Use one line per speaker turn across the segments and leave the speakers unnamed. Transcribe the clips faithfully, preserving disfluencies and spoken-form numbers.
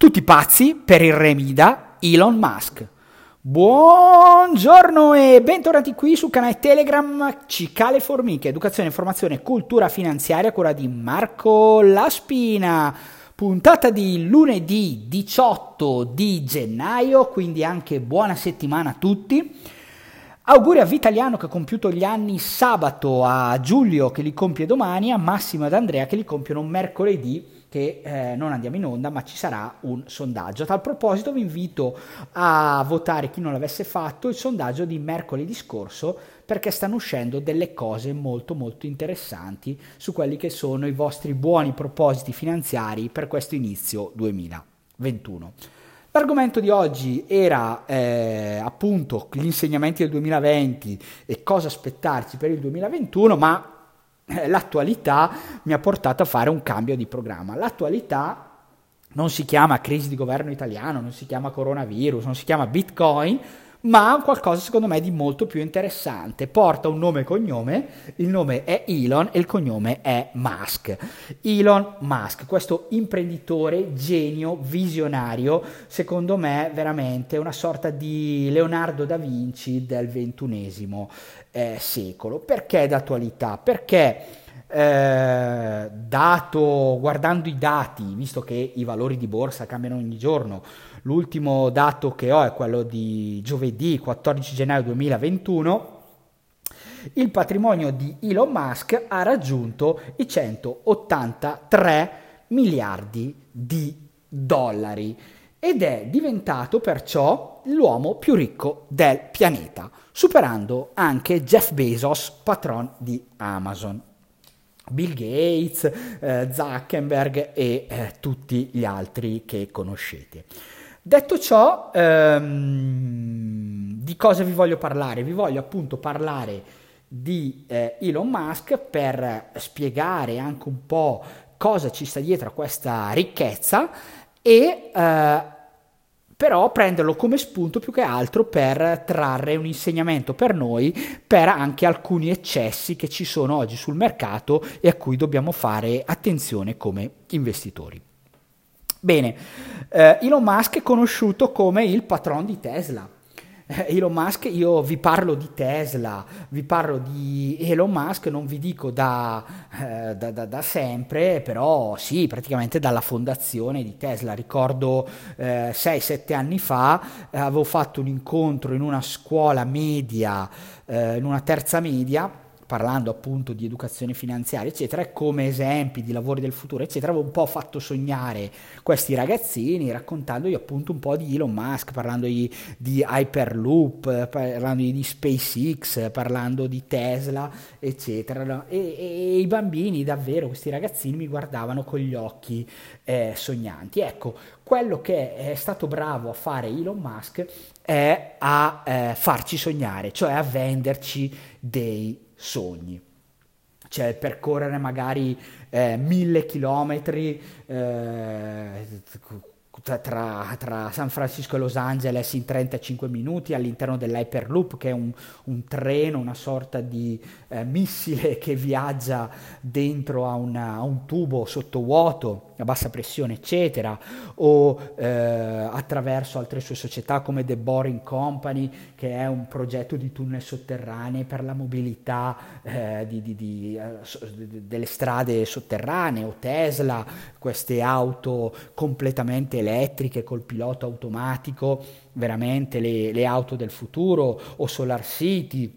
Tutti pazzi per il remida Elon Musk. Buongiorno e bentornati qui sul canale Telegram Cicale Formiche, educazione, informazione e cultura finanziaria a cura di Marco Laspina. Puntata di lunedì diciotto di gennaio, quindi anche buona settimana a tutti. Auguri a Vitaliano che ha compiuto gli anni sabato, a Giulio che li compie domani, a Massimo ed Andrea che li compiono mercoledì, che eh, non andiamo in onda ma ci sarà un sondaggio. A tal proposito vi invito a votare, chi non l'avesse fatto, il sondaggio di mercoledì scorso, perché stanno uscendo delle cose molto molto interessanti su quelli che sono i vostri buoni propositi finanziari per questo inizio duemilaventuno. L'argomento di oggi era eh, appunto gli insegnamenti del duemilaventi e cosa aspettarci per il duemilaventuno, ma l'attualità mi ha portato a fare un cambio di programma. L'attualità non si chiama crisi di governo italiano, non si chiama coronavirus, non si chiama Bitcoin, ma qualcosa secondo me di molto più interessante. Porta un nome e cognome, il nome è Elon e il cognome è Musk. Elon Musk, questo imprenditore, genio, visionario, secondo me veramente una sorta di Leonardo da Vinci del ventunesimo eh, secolo. Perché d'attualità? Perché eh, dato, guardando i dati, visto che i valori di borsa cambiano ogni giorno, l'ultimo dato che ho è quello di giovedì quattordici gennaio duemilaventuno, il patrimonio di Elon Musk ha raggiunto i centottantatré miliardi di dollari ed è diventato perciò l'uomo più ricco del pianeta, superando anche Jeff Bezos, patron di Amazon, Bill Gates, eh, Zuckerberg e eh, tutti gli altri che conoscete. Detto ciò, ehm, di cosa vi voglio parlare? Vi voglio appunto parlare di eh, Elon Musk per spiegare anche un po' cosa ci sta dietro a questa ricchezza e eh, però prenderlo come spunto più che altro per trarre un insegnamento per noi, per anche alcuni eccessi che ci sono oggi sul mercato e a cui dobbiamo fare attenzione come investitori. Bene, eh, Elon Musk è conosciuto come il patron di Tesla. Eh, Elon Musk, io vi parlo di Tesla, vi parlo di Elon Musk, non vi dico da, eh, da, da, da sempre, però sì, praticamente dalla fondazione di Tesla. Ricordo eh, sei sette anni fa eh, avevo fatto un incontro in una scuola media, eh, in una terza media, parlando appunto di educazione finanziaria eccetera, e come esempi di lavori del futuro eccetera avevo un po' fatto sognare questi ragazzini raccontandogli appunto un po' di Elon Musk, parlando di, di Hyperloop, parlando di SpaceX, parlando di Tesla eccetera, e, e, e i bambini davvero, questi ragazzini mi guardavano con gli occhi eh, sognanti. Ecco, quello che è stato bravo a fare Elon Musk è a eh, farci sognare, cioè a venderci dei sogni, cioè percorrere magari eh, mille chilometri eh, tra, tra San Francisco e Los Angeles in trentacinque minuti all'interno dell'Hyperloop, che è un, un treno, una sorta di eh, missile che viaggia dentro a, una, a un tubo sottovuoto a bassa pressione eccetera, o eh, attraverso altre sue società come The Boring Company, che è un progetto di tunnel sotterranei per la mobilità eh, di, di, di, eh, delle strade sotterranee, o Tesla, queste auto completamente elettriche col pilota automatico, veramente le, le auto del futuro, o Solar City,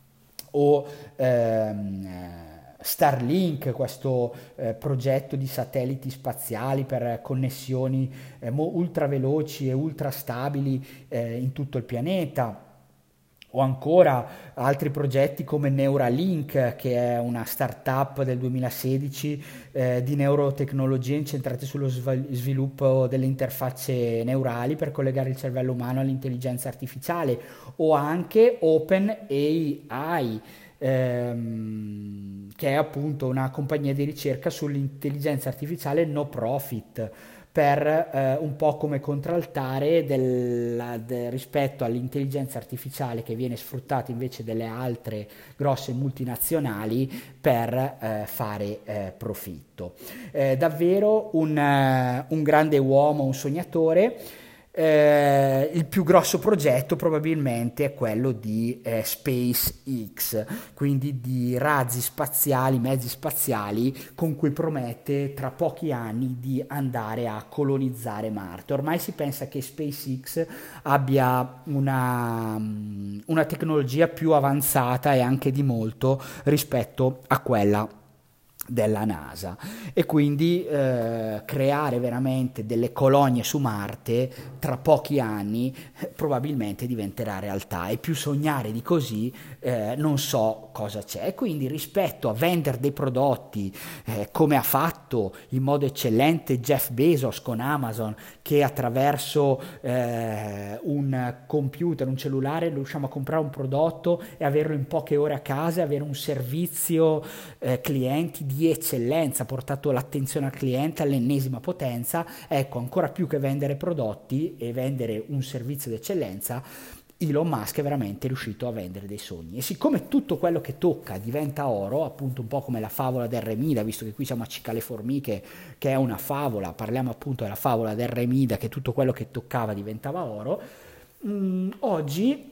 o ehm, Starlink, questo eh, progetto di satelliti spaziali per connessioni eh, ultra veloci e ultra stabili eh, in tutto il pianeta, o ancora altri progetti come Neuralink, che è una startup del duemilasedici eh, di neurotecnologie incentrate sullo sv- sviluppo delle interfacce neurali per collegare il cervello umano all'intelligenza artificiale, o anche OpenAI, ehm, che è appunto una compagnia di ricerca sull'intelligenza artificiale no profit per eh, un po' come contraltare del, del- rispetto all'intelligenza artificiale che viene sfruttata invece delle altre grosse multinazionali per eh, fare eh, profitto. Eh, davvero un, eh, un grande uomo, un sognatore. Eh, il più grosso progetto probabilmente è quello di eh, SpaceX, quindi di razzi spaziali, mezzi spaziali con cui promette tra pochi anni di andare a colonizzare Marte. Ormai si pensa che SpaceX abbia una, una tecnologia più avanzata e anche di molto rispetto a quella della NASA, e quindi eh, creare veramente delle colonie su Marte tra pochi anni eh, probabilmente diventerà realtà, e più sognare di così eh, non so cosa c'è. E quindi rispetto a vendere dei prodotti eh, come ha fatto in modo eccellente Jeff Bezos con Amazon, che attraverso eh, un computer, un cellulare riusciamo a comprare un prodotto e averlo in poche ore a casa, e avere un servizio eh, clienti di eccellenza, portato l'attenzione al cliente all'ennesima potenza. Ecco, ancora più che vendere prodotti e vendere un servizio d'eccellenza, Elon Musk è veramente riuscito a vendere dei sogni. E siccome tutto quello che tocca diventa oro, appunto un po' come la favola del Remida, visto che qui siamo a Cicale Formiche, che è una favola, parliamo appunto della favola del Remida, che tutto quello che toccava diventava oro, mh, oggi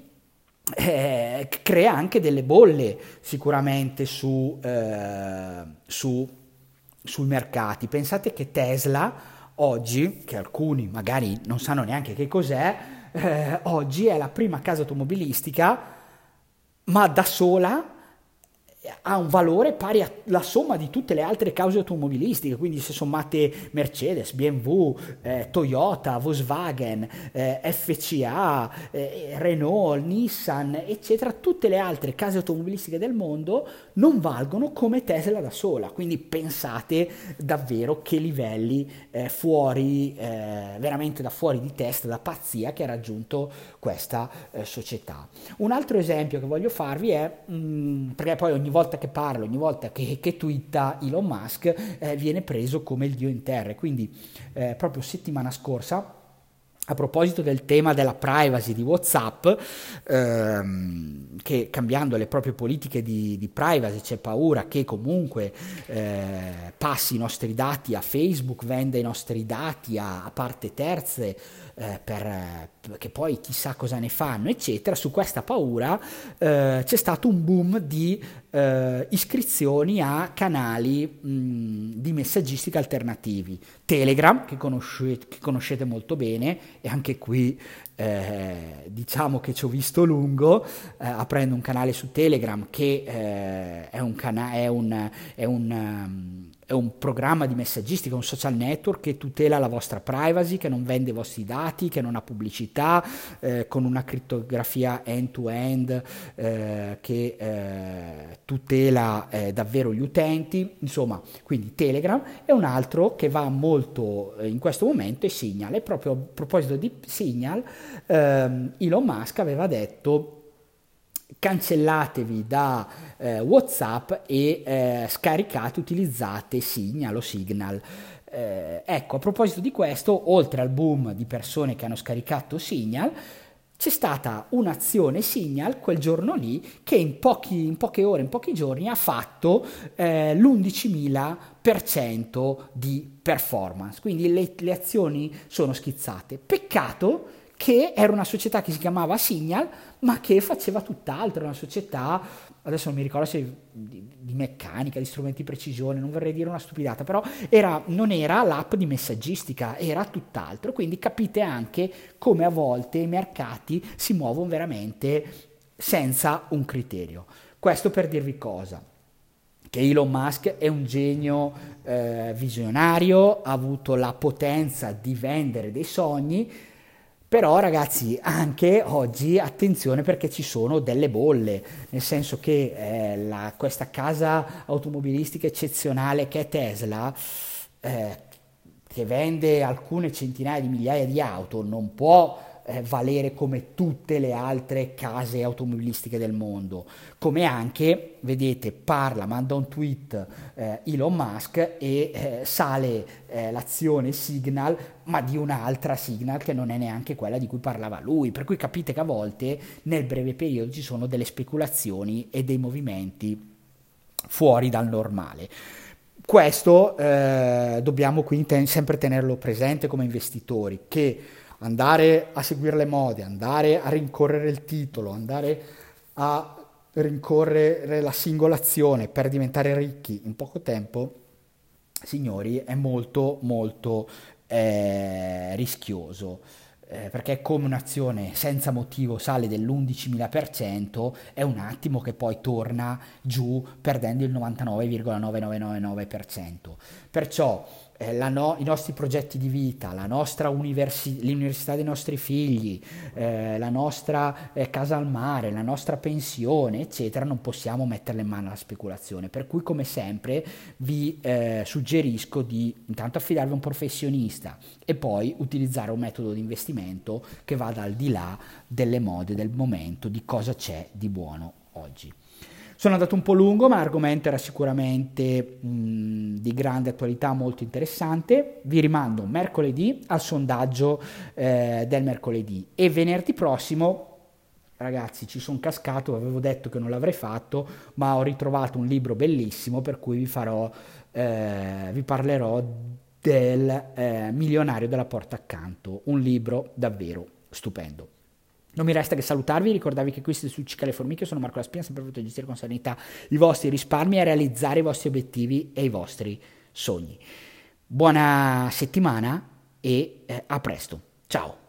eh, crea anche delle bolle sicuramente su, eh, su, sui mercati. Pensate che Tesla oggi, che alcuni magari non sanno neanche che cos'è, eh, oggi è la prima casa automobilistica, ma da sola ha un valore pari alla somma di tutte le altre cause automobilistiche. Quindi se sommate Mercedes, B M W, eh, Toyota, Volkswagen, eh, F C A, eh, Renault, Nissan, eccetera, tutte le altre case automobilistiche del mondo non valgono come Tesla da sola. Quindi pensate davvero che livelli eh, fuori, eh, veramente da fuori di testa, da pazzia, che ha raggiunto questa eh, società. Un altro esempio che voglio farvi è, mh, perché poi ogni volta che parlo, ogni volta che, che twitta Elon Musk, eh, viene preso come il dio in terra. Quindi eh, proprio settimana scorsa, a proposito del tema della privacy di WhatsApp, ehm, che cambiando le proprie politiche di, di privacy c'è paura che comunque eh, passi i nostri dati a Facebook, venda i nostri dati a, a parte terze, eh, per, che poi chissà cosa ne fanno, eccetera. Su questa paura eh, c'è stato un boom di eh, iscrizioni a canali mh, di messaggistica alternativi. Telegram, che conoscete, che conoscete molto bene, e anche qui eh, diciamo che ci ho visto lungo eh, aprendo un canale su Telegram, che eh, è un cana- è un, è un um, è un programma di messaggistica, un social network che tutela la vostra privacy, che non vende i vostri dati, che non ha pubblicità, eh, con una crittografia end-to-end eh, che eh, tutela eh, davvero gli utenti. Insomma, quindi Telegram. È un altro che va molto eh, in questo momento è Signal. E proprio a proposito di Signal, ehm, Elon Musk aveva detto: cancellatevi da eh, WhatsApp e eh, scaricate, utilizzate Signal o Signal. Eh, ecco, a proposito di questo, oltre al boom di persone che hanno scaricato Signal, c'è stata un'azione Signal quel giorno lì che in, pochi, in poche ore, in pochi giorni ha fatto eh, l'undicimila per cento di performance. Quindi le, le azioni sono schizzate. Peccato che era una società che si chiamava Signal, ma che faceva tutt'altro. Una società, adesso non mi ricordo se di, di meccanica, di strumenti di precisione, non vorrei dire una stupidata, però era, non era l'app di messaggistica, era tutt'altro. Quindi capite anche come a volte i mercati si muovono veramente senza un criterio. Questo per dirvi cosa? Che Elon Musk è un genio eh, visionario, ha avuto la potenza di vendere dei sogni. Però ragazzi, anche oggi attenzione, perché ci sono delle bolle, nel senso che eh, la, questa casa automobilistica eccezionale che è Tesla, eh, che vende alcune centinaia di migliaia di auto, non può eh, valere come tutte le altre case automobilistiche del mondo, come anche, vedete, parla, manda un tweet eh, Elon Musk e eh, sale eh, l'azione Signal, ma di un'altra Signal che non è neanche quella di cui parlava lui, per cui capite che a volte nel breve periodo ci sono delle speculazioni e dei movimenti fuori dal normale. Questo eh, dobbiamo quindi ten- sempre tenerlo presente come investitori, che andare a seguire le mode, andare a rincorrere il titolo, andare a rincorrere la singola azione per diventare ricchi in poco tempo, signori, è molto molto eh, rischioso. Eh, perché come un'azione senza motivo sale dell'undicimila per cento, è un attimo che poi torna giù perdendo il novantanove virgola novantanove per cento. Perciò eh, la no- i nostri progetti di vita, la nostra universi- l'università dei nostri figli, eh, la nostra eh, casa al mare, la nostra pensione, eccetera, non possiamo metterle in mano alla speculazione. Per cui, come sempre, vi eh, suggerisco di intanto affidarvi a un professionista e poi utilizzare un metodo di investimento che vada al di là delle mode del momento, di cosa c'è di buono oggi. Sono andato un po' lungo, ma l'argomento era sicuramente mh, di grande attualità, molto interessante. Vi rimando mercoledì al sondaggio eh, del mercoledì e venerdì prossimo, ragazzi, ci sono cascato, avevo detto che non l'avrei fatto, ma ho ritrovato un libro bellissimo per cui vi farò, eh, vi parlerò del eh, Milionario della porta accanto, un libro davvero stupendo. Non mi resta che salutarvi, ricordarvi che qui siete su Cicale Formiche, sono Marco La Spina, sempre voluto gestire con serenità i vostri risparmi e realizzare i vostri obiettivi e i vostri sogni. Buona settimana e eh, a presto. Ciao!